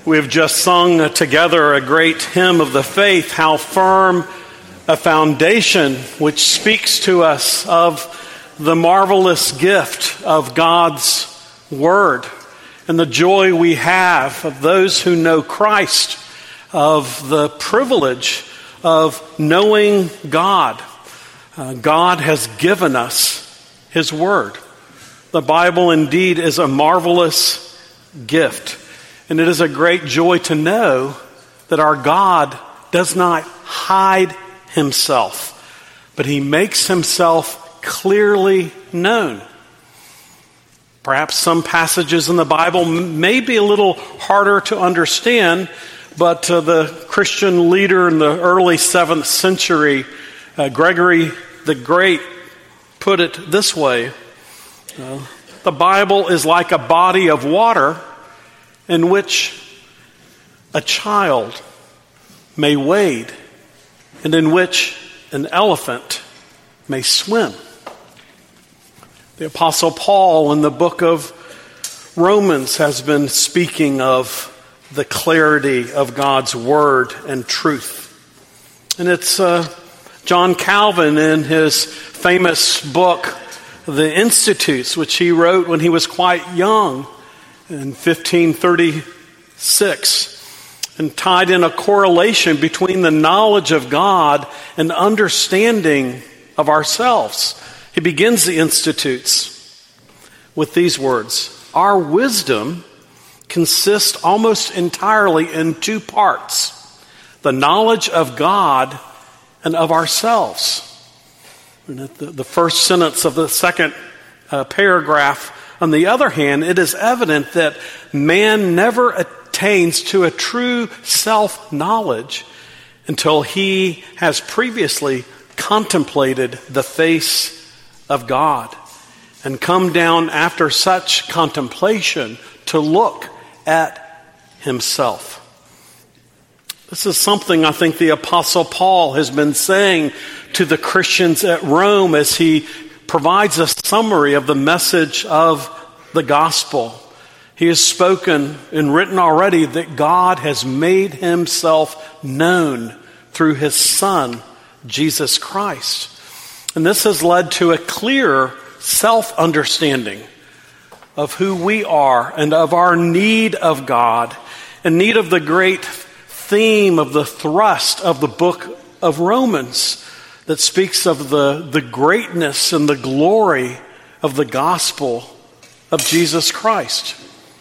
We have just sung together a great hymn of the faith, How Firm a Foundation, which speaks to us of the marvelous gift of God's Word and the joy we have of those who know Christ, of the privilege of knowing God. God has given us His Word. The Bible indeed is a marvelous gift. And it is a great joy to know that our God does not hide Himself, but He makes Himself clearly known. Perhaps some passages in the Bible may be a little harder to understand, but the Christian leader in the early 7th century, Gregory the Great, put it this way. The Bible is like a body of water in which a child may wade and in which an elephant may swim. The Apostle Paul in the book of Romans has been speaking of the clarity of God's Word and truth. And it's John Calvin in his famous book, The Institutes, which he wrote when he was quite young, in 1536, and tied in a correlation between the knowledge of God and understanding of ourselves. He begins the Institutes with these words: our wisdom consists almost entirely in two parts: the knowledge of God and of ourselves. And at the first sentence of the second paragraph, on the other hand, it is evident that man never attains to a true self-knowledge until he has previously contemplated the face of God and come down after such contemplation to look at himself. This is something I think the Apostle Paul has been saying to the Christians at Rome as he provides a summary of the message of the gospel. He has spoken and written already that God has made Himself known through His Son, Jesus Christ. And this has led to a clear self-understanding of who we are and of our need of God, and need of the great theme of the thrust of the book of Romans that speaks of the greatness and the glory of the gospel of Jesus Christ.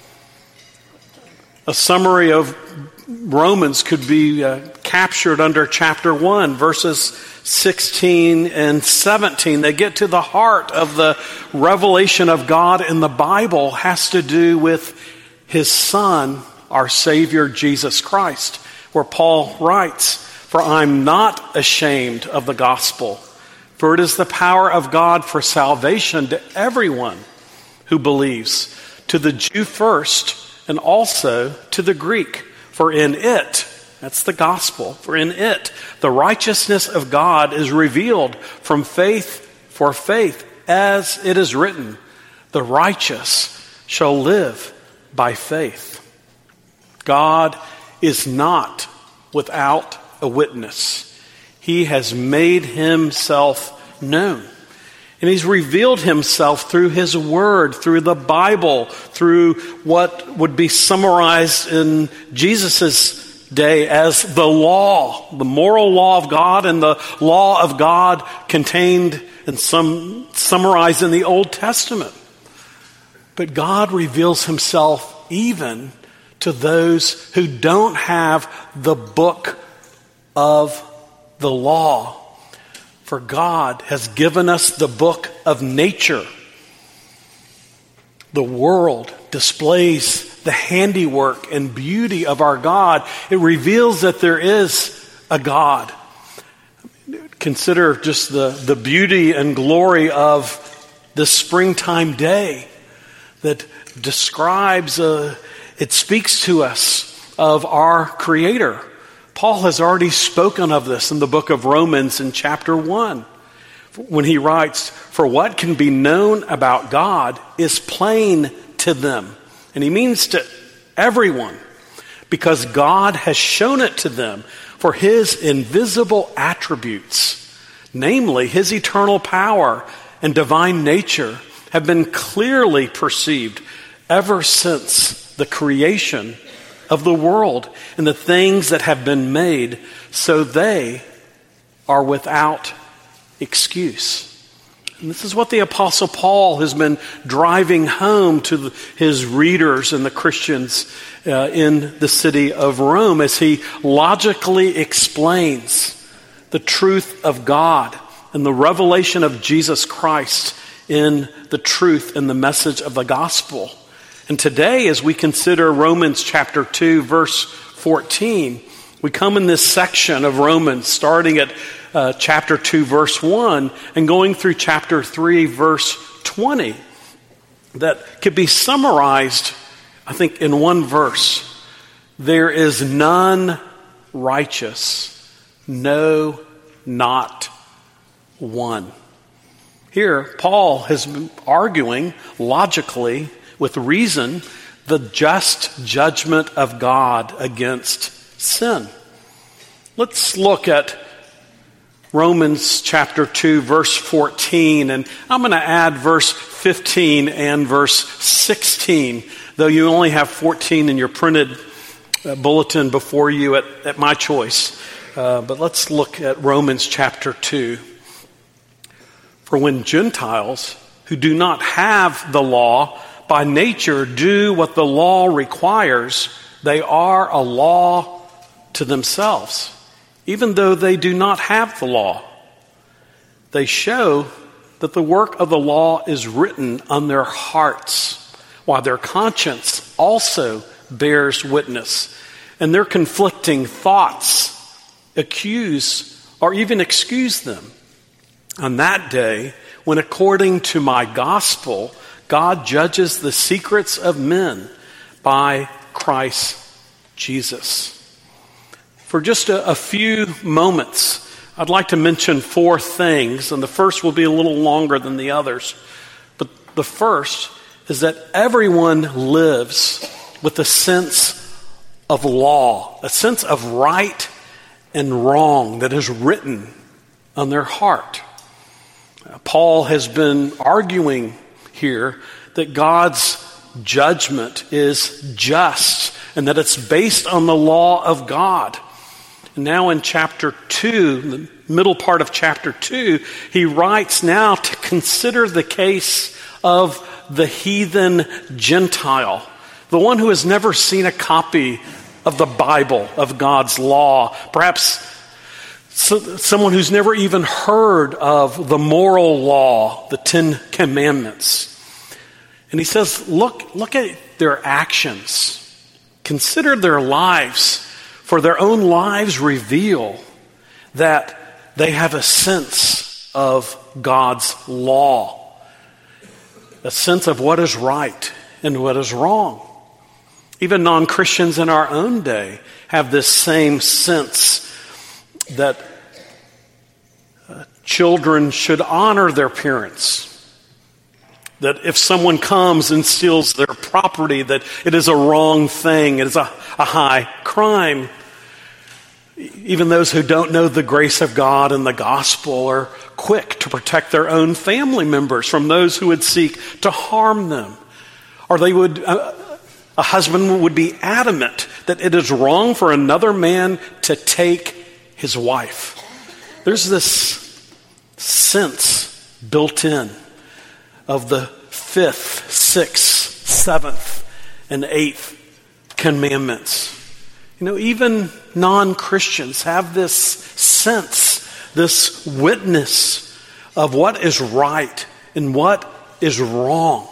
A summary of Romans could be captured under chapter 1, verses 16 and 17. They get to the heart of the revelation of God in the Bible, has to do with His Son, our Savior, Jesus Christ, where Paul writes, "For I'm not ashamed of the gospel, for it is the power of God for salvation to everyone who believes, to the Jew first, and also to the Greek. For in it," that's the gospel, "for in it the righteousness of God is revealed from faith for faith, as it is written, the righteous shall live by faith." God is not without a witness. He has made Himself known. And He's revealed Himself through His Word, through the Bible, through what would be summarized in Jesus' day as the law, the moral law of God and the law of God contained and summarized in the Old Testament. But God reveals Himself even to those who don't have the book of the law. For God has given us the book of nature. The world displays the handiwork and beauty of our God. It reveals that there is a God. Consider just the beauty and glory of this springtime day that describes, it speaks to us of our Creator. Paul has already spoken of this in the book of Romans in chapter 1, when he writes, "For what can be known about God is plain to them." And he means to everyone, because God has shown it to them, for his invisible attributes, namely his eternal power and divine nature, have been clearly perceived ever since the creation of the world and the things that have been made, so they are without excuse. And this is what the Apostle Paul has been driving home to his readers and the Christians in the city of Rome as he logically explains the truth of God and the revelation of Jesus Christ in the truth and the message of the gospel. And today, as we consider Romans chapter 2, verse 14, we come in this section of Romans starting at chapter 2, verse 1, and going through chapter 3, verse 20, that could be summarized, I think, in one verse. There is none righteous, no, not one. Here, Paul has been arguing logically, with reason, the just judgment of God against sin. Let's look at Romans chapter 2, verse 14, and I'm going to add verse 15 and verse 16, though you only have 14 in your printed bulletin before you at my choice. But let's look at Romans chapter 2. For when Gentiles who do not have the law by nature do what the law requires, they are a law to themselves, even though they do not have the law. They show that the work of the law is written on their hearts, while their conscience also bears witness, and their conflicting thoughts accuse or even excuse them. On that day, when according to my gospel, God judges the secrets of men by Christ Jesus. For just a few moments, I'd like to mention four things, and the first will be a little longer than the others. But the first is that everyone lives with a sense of law, a sense of right and wrong that is written on their heart. Paul has been arguing here that God's judgment is just and that it's based on the law of God. And now in chapter 2, the middle part of chapter 2, he writes now to consider the case of the heathen Gentile, the one who has never seen a copy of the Bible, of God's law, perhaps someone who's never even heard of the moral law, the 10 Commandments. And he says, look at their actions. Consider their lives, for their own lives reveal that they have a sense of God's law, a sense of what is right and what is wrong. Even non-Christians in our own day have this same sense that children should honor their parents. That if someone comes and steals their property, that it is a wrong thing, it is a high crime. Even those who don't know the grace of God and the gospel are quick to protect their own family members from those who would seek to harm them. Or a husband would be adamant that it is wrong for another man to take his wife. There's this sense built in of the 5th, 6th, 7th, and 8th commandments. You know, even non-Christians have this sense, this witness of what is right and what is wrong.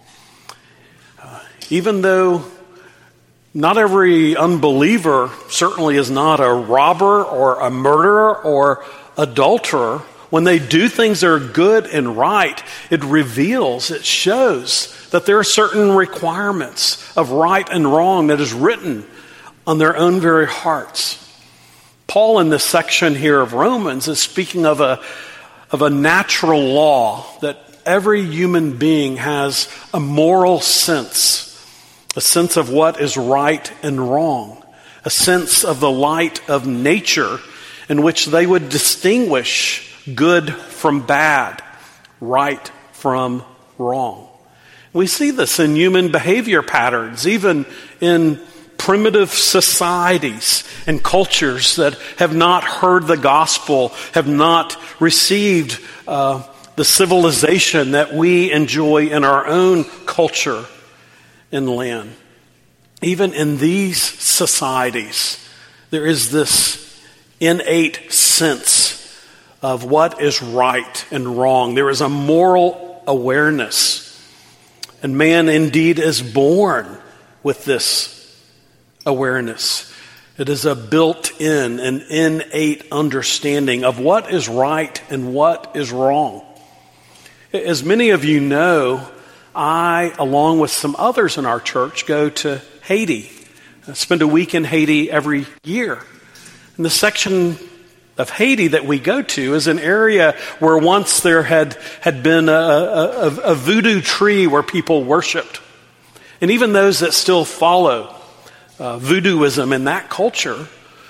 Even though not every unbeliever certainly is not a robber or a murderer or adulterer, when they do things that are good and right, it reveals, it shows that there are certain requirements of right and wrong that is written on their own very hearts. Paul in this section here of Romans is speaking of a natural law that every human being has a moral sense, a sense of what is right and wrong. a sense of the light of nature in which they would distinguish good from bad, right from wrong. We see this in human behavior patterns, even in primitive societies and cultures that have not heard the gospel, have not received the civilization that we enjoy in our own culture and land. Even in these societies, there is this innate sense of what is right and wrong. There is a moral awareness. And man indeed is born with this awareness. It is a built-in and innate understanding of what is right and what is wrong. As many of you know, I, along with some others in our church, go to Haiti. I spend a week in Haiti every year. And the section of Haiti that we go to is an area where once there had been a voodoo tree where people worshiped. And even those that still follow voodooism in that culture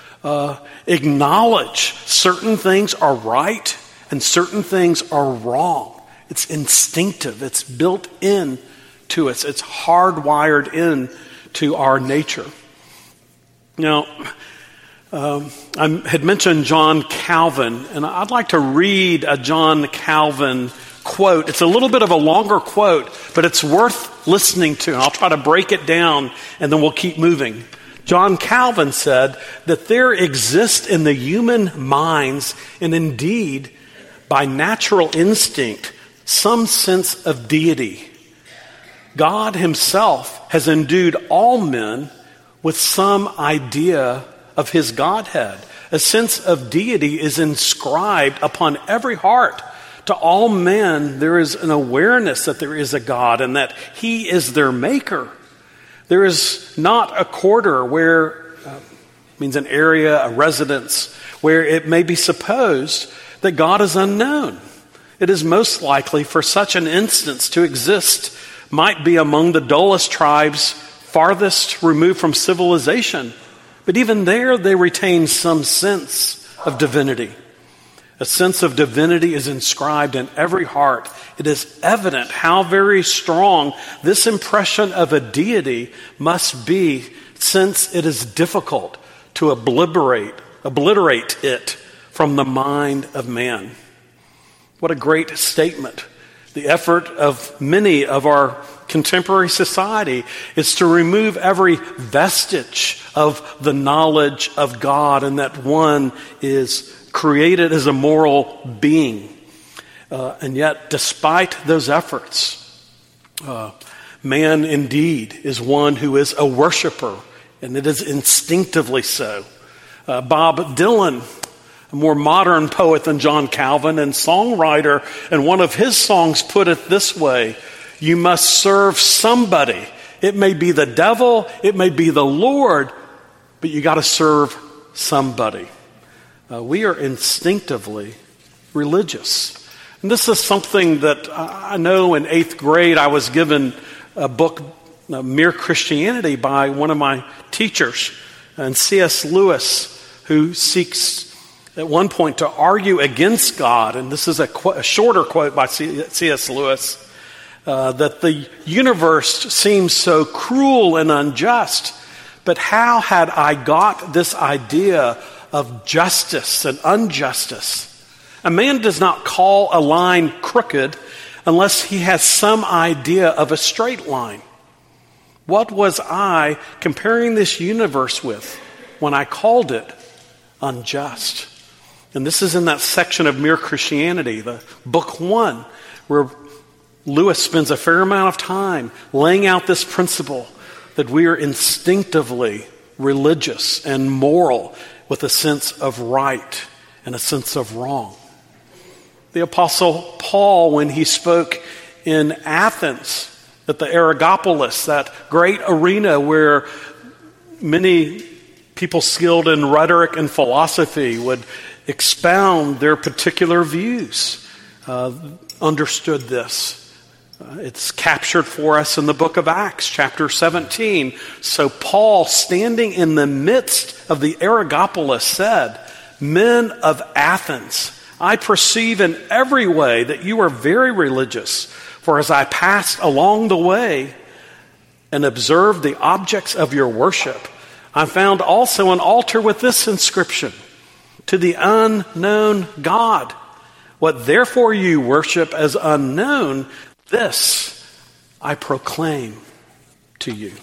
acknowledge certain things are right and certain things are wrong. It's instinctive. It's built in to us. It's hardwired in to our nature. Now, I had mentioned John Calvin, and I'd like to read a John Calvin quote. It's a little bit of a longer quote, but it's worth listening to. I'll try to break it down, and then we'll keep moving. John Calvin said that there exists in the human minds, and indeed by natural instinct, some sense of deity. God himself has endued all men with some idea of his Godhead. A sense of deity is inscribed upon every heart. To all men, there is an awareness that there is a God and that he is their maker. There is not a quarter where, means an area, a residence, where it may be supposed that God is unknown. It is most likely for such an instance to exist might be among the dullest tribes farthest removed from civilization. But even there, they retain some sense of divinity. A sense of divinity is inscribed in every heart. It is evident how very strong this impression of a deity must be, since it is difficult to obliterate it from the mind of man. What a great statement. The effort of many of our contemporary society is to remove every vestige of the knowledge of God and that one is created as a moral being. And yet, despite those efforts, man indeed is one who is a worshiper, and it is instinctively so. Bob Dylan, a more modern poet than John Calvin and songwriter, and one of his songs put it this way: you must serve somebody. It may be the devil, it may be the Lord, but you got to serve somebody. We are instinctively religious. And this is something that I know in 8th grade I was given a book, Mere Christianity, by one of my teachers, and C.S. Lewis, who seeks at one point to argue against God. And this is a shorter quote by C.S. Lewis, that the universe seems so cruel and unjust, but how had I got this idea of justice and injustice? A man does not call a line crooked unless he has some idea of a straight line. What was I comparing this universe with when I called it unjust? And this is in that section of Mere Christianity, the book 1, where Lewis spends a fair amount of time laying out this principle that we are instinctively religious and moral, with a sense of right and a sense of wrong. The Apostle Paul, when he spoke in Athens at the Areopagus, that great arena where many people skilled in rhetoric and philosophy would expound their particular views, understood this. It's captured for us in the book of Acts, chapter 17. So Paul, standing in the midst of the Areopagus, said, "Men of Athens, I perceive in every way that you are very religious. For as I passed along the way and observed the objects of your worship, I found also an altar with this inscription, 'To the unknown God.' What therefore you worship as unknown, this I proclaim to you."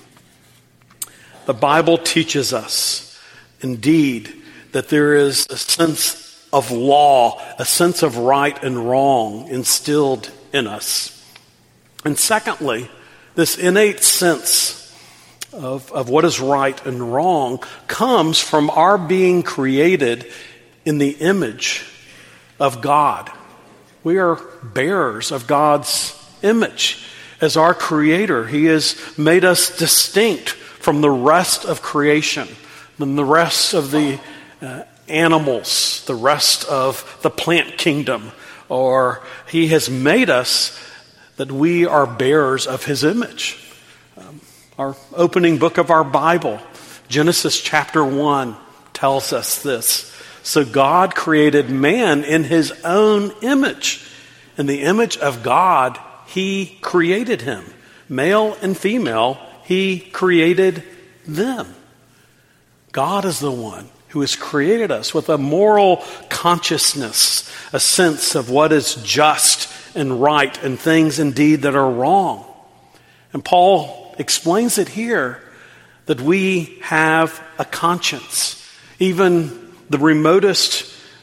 The Bible teaches us, indeed, that there is a sense of law, a sense of right and wrong instilled in us. And secondly, this innate sense of what is right and wrong comes from our being created in the image of God. We are bearers of God's image. As our Creator, He has made us distinct from the rest of creation, from the rest of the animals, the rest of the plant kingdom, or He has made us that we are bearers of His image. Our opening book of our Bible, Genesis chapter 1, tells us this. So God created man in His own image. In the image of God, He created him. Male and female, He created them. God is the one who has created us with a moral consciousness, a sense of what is just and right and things indeed that are wrong. And Paul explains it here that we have a conscience. Even the remotest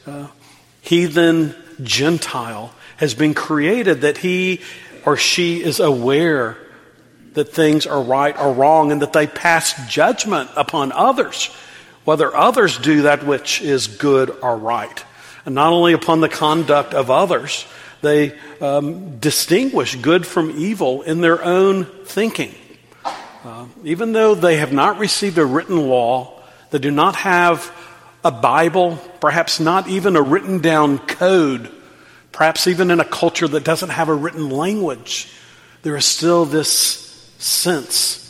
heathen Gentile has been created that he or she is aware that things are right or wrong and that they pass judgment upon others, whether others do that which is good or right. And not only upon the conduct of others, they distinguish good from evil in their own thinking. Even though they have not received a written law, they do not have a Bible, perhaps not even a written down code, perhaps even in a culture that doesn't have a written language, there is still this sense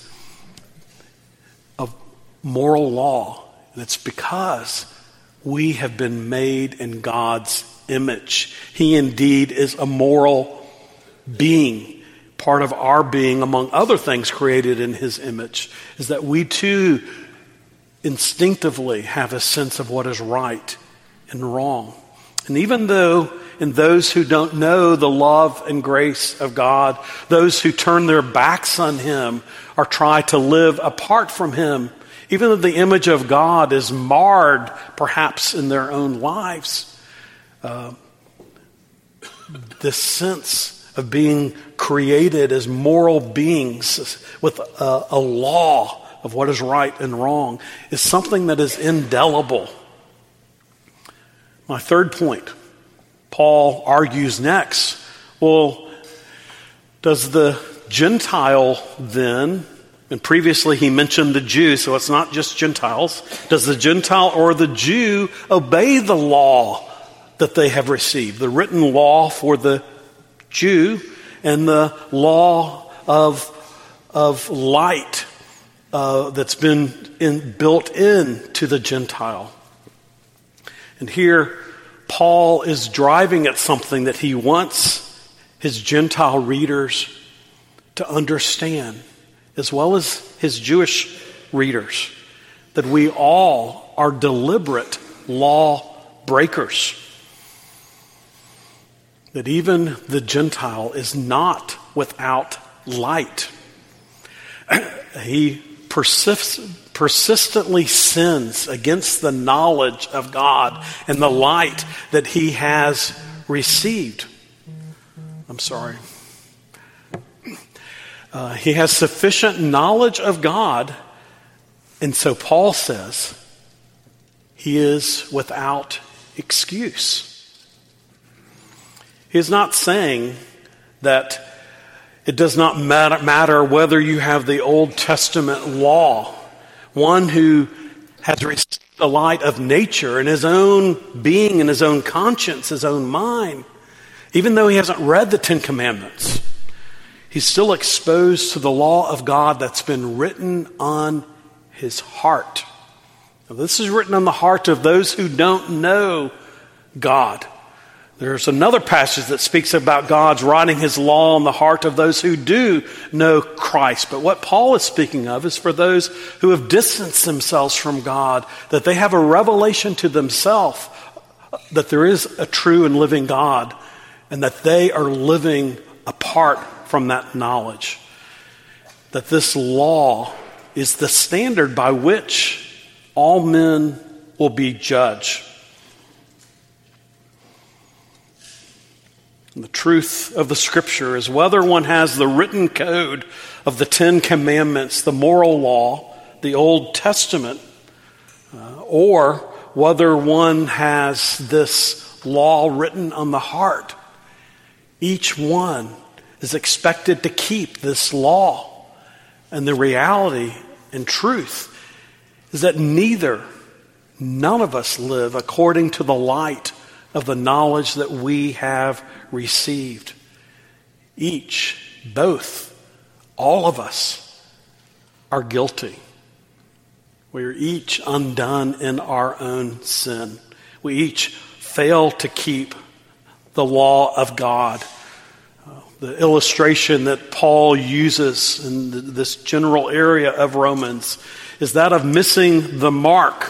of moral law. And it's because we have been made in God's image. He indeed is a moral being. Part of our being, among other things created in His image, is that we too instinctively have a sense of what is right and wrong. And even though in those who don't know the love and grace of God, those who turn their backs on Him or try to live apart from Him, even though the image of God is marred perhaps in their own lives, this sense of being created as moral beings with a law of what is right and wrong is something that is indelible. My third point, Paul argues next, well, does the Gentile then, and previously he mentioned the Jew, so it's not just Gentiles, does the Gentile or the Jew obey the law that they have received, the written law for the Jew and the law of light that's been built into the Gentile? And here Paul is driving at something that he wants his Gentile readers to understand, as well as his Jewish readers, that we all are deliberate law breakers. That even the Gentile is not without light. He persistently sins against the knowledge of God and the light that he has received. He has sufficient knowledge of God, and so Paul says he is without excuse. He is not saying that it does not matter whether you have the Old Testament law. One who has received the light of nature in his own being, in his own conscience, his own mind, even though he hasn't read the Ten Commandments, He's still exposed to the law of God that's been written on his heart. Now, this is written on the heart of those who don't know God. There's another passage that speaks about God's writing his law on the heart of those who do know Christ. But what Paul is speaking of is for those who have distanced themselves from God, that they have a revelation to themselves that there is a true and living God, and that they are living apart from that knowledge. That this law is the standard by which all men will be judged. And the truth of the Scripture is whether one has the written code of the Ten Commandments, the moral law, the Old Testament, or whether one has this law written on the heart. Each one is expected to keep this law. And the reality and truth is that none of us live according to the light of the knowledge that we have received. All of us are guilty. We are each undone in our own sin. We each fail to keep the law of God. The illustration that Paul uses in this general area of Romans is that of missing the mark.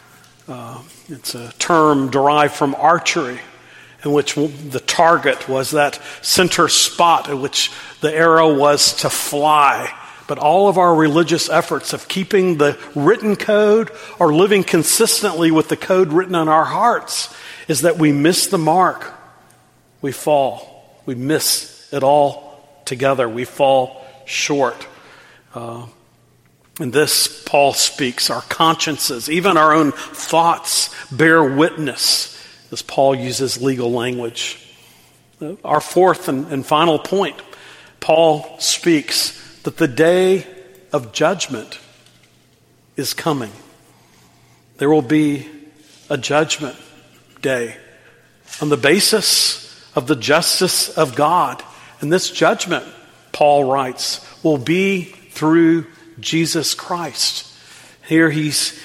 It's a term derived from archery, in which the target was that center spot at which the arrow was to fly. But all of our religious efforts of keeping the written code or living consistently with the code written on our hearts is that we miss the mark. We fall. We miss it all together. We fall short. And this, Paul speaks, our consciences, even our own thoughts bear witness, as Paul uses legal language. Our fourth and final point, Paul speaks that the day of judgment is coming. There will be a judgment day on the basis of the justice of God. And this judgment, Paul writes, will be through Jesus Christ. Here he's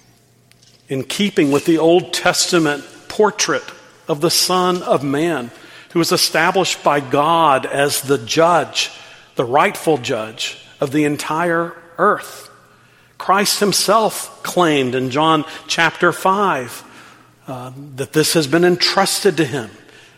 in keeping with the Old Testament portrait of the Son of Man, who was established by God as the judge, the rightful judge of the entire earth. Christ himself claimed in John chapter 5 that this has been entrusted to him.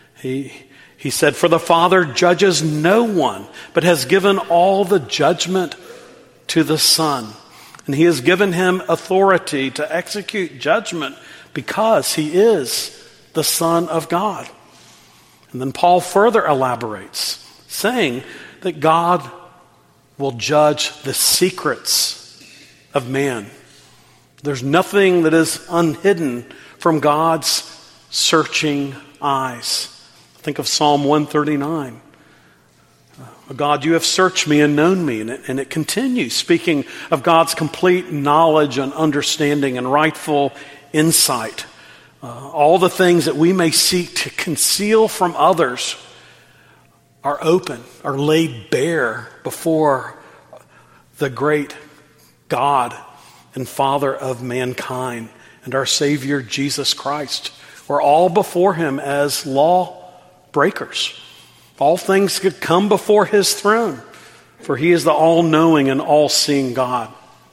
He said, "For the Father judges no one, but has given all the judgment to the Son. And he has given him authority to execute judgment because he is the Son of God." And then Paul further elaborates, saying that God will judge the secrets of man. There's nothing that is unhidden from God's searching eyes. Think of Psalm 139. God, you have searched me and known me. And it continues, speaking of God's complete knowledge and understanding and rightful insight. All the things that we may seek to conceal from others are open, are laid bare before the great God and Father of mankind and our Savior Jesus Christ. We're all before him as law breakers. All things could come before his throne, for he is the all-knowing and all-seeing God.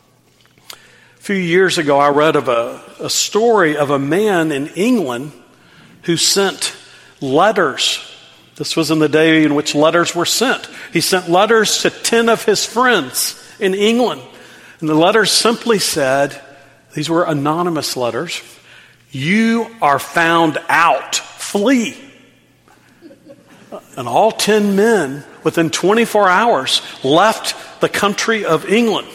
A few years ago, I read of a story of a man in England who sent letters. This was in the day in which letters were sent. He sent letters to 10 of his friends in England. And the letters simply said, these were anonymous letters, "You are found out. Flee." And all 10 men, within 24 hours, left the country of England.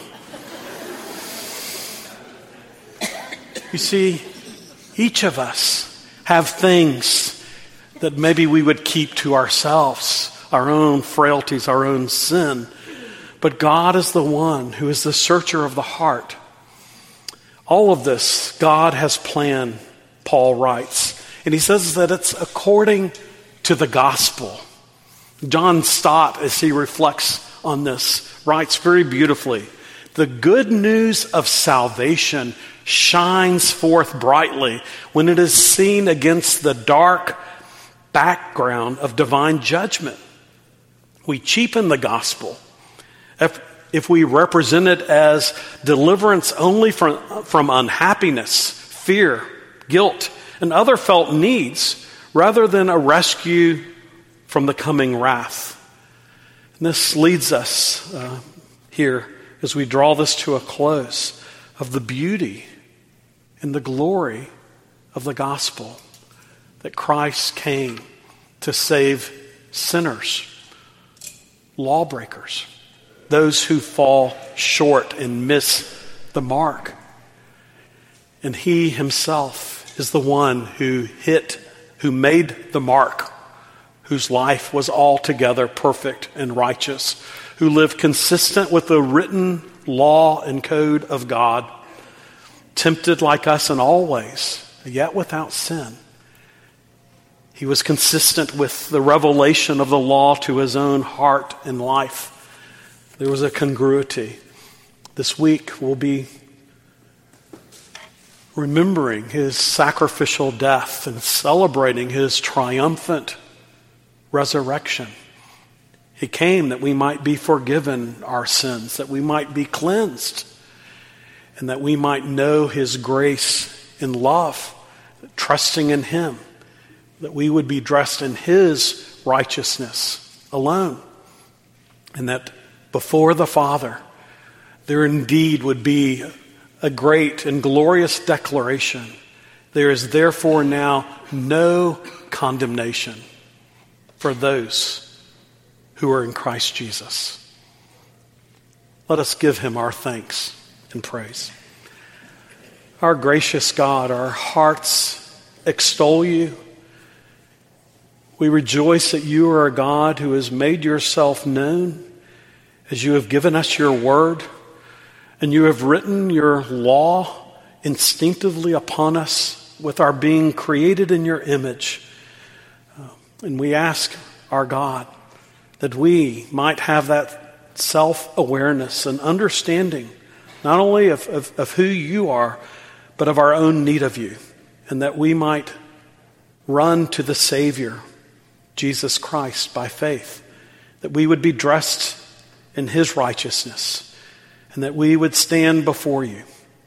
You see, each of us have things that maybe we would keep to ourselves, our own frailties, our own sin. But God is the one who is the searcher of the heart. All of this God has planned, Paul writes. And he says that it's according to the gospel. John Stott, as he reflects on this, writes very beautifully, "The good news of salvation shines forth brightly when it is seen against the dark background of divine judgment. We cheapen the gospel if we represent it as deliverance only from unhappiness, fear, guilt, and other felt needs, rather than a rescue from the coming wrath." And this leads us here, as we draw this to a close, of the beauty and the glory of the gospel, that Christ came to save sinners, lawbreakers, those who fall short and miss the mark. And he himself is the one who made the mark, whose life was altogether perfect and righteous, who lived consistent with the written law and code of God, tempted like us in all ways, yet without sin. He was consistent with the revelation of the law to his own heart and life. There was a congruity. This week we'll be remembering his sacrificial death and celebrating his triumphant resurrection. He came that we might be forgiven our sins, that we might be cleansed, and that we might know his grace and love, trusting in him, that we would be dressed in his righteousness alone, and that before the Father there indeed would be a great and glorious declaration: there is therefore now no condemnation for those who are in Christ Jesus. Let us give him our thanks and praise. Our gracious God, our hearts extol you. We rejoice that you are a God who has made yourself known, as you have given us your word, and you have written your law instinctively upon us with our being created in your image. And we ask, our God, that we might have that self-awareness and understanding, not only of who you are, but of our own need of you, and that we might run to the Savior, Jesus Christ, by faith, that we would be dressed in his righteousness, and that we would stand before you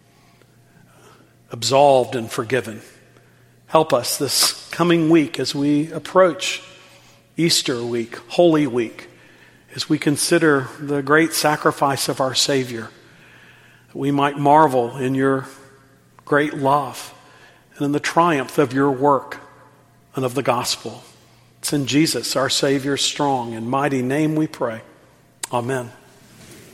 absolved and forgiven. Help us this coming week as we approach Easter week, Holy Week, as we consider the great sacrifice of our Savior, that we might marvel in your great love and in the triumph of your work and of the gospel. It's in Jesus, our Savior's strong and mighty name we pray. Amen.